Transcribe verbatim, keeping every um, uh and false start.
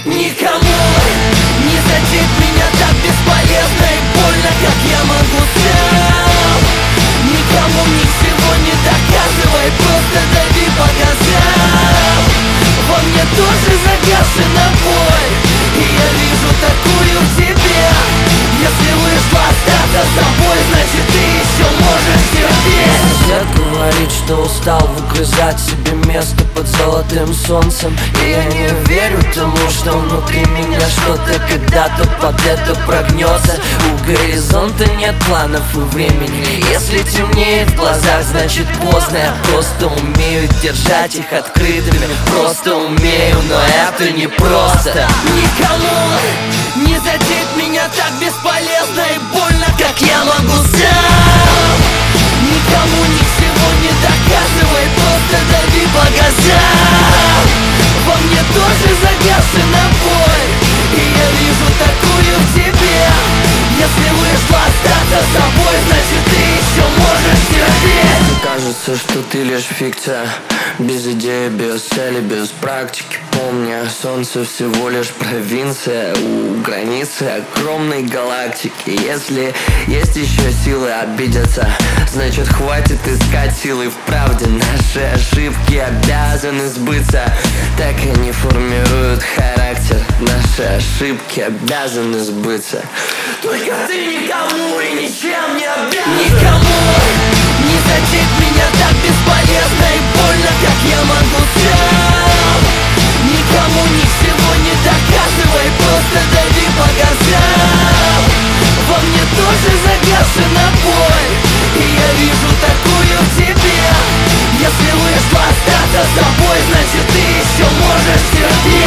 Никому не задеть меня так бесполезно и больно, как я могу сам. Никому ничего не доказывай, просто дави по газам. Во мне тоже загашена боль, и я вижу такую в тебе. Если вышла остаться собой, значит ты еще можешь терпеть. Сосед говорит, что устал выгрызать себе место под золотым солнцем, и я не верю тому, что внутри меня что-то когда-то под это прогнется. У горизонта нет планов и времени. Если темнеет в глазах, значит поздно. Я просто умею держать их открытыми. Просто умею, но это не просто. Никому не задеть меня так бесполезно и больно, как я могу сам. Никому ничего не доказывай, просто дави по газам. Во мне тоже загашена боль, и я вижу такую в тебе. Если вышла остаться собой, значит ты еще можешь терпеть. Кажется, что ты лишь фикция, без идеи, без цели, без практики. Помни, солнце всего лишь провинция у границы огромной галактики. Если есть еще силы обидеться, значит хватит искать силы в правде. Наши ошибки обязаны сбыться, так они формируют характер. Наши ошибки обязаны сбыться. Только ты никому и ничем не обязан. Никому не задеть меня так бесполезно и больно, как я могу сам. Никому ничего не доказывай, просто дави по газам. Во мне тоже загашена боль, и я вижу такую в тебе. Если вышла остаться собой, значит ты еще можешь терпеть.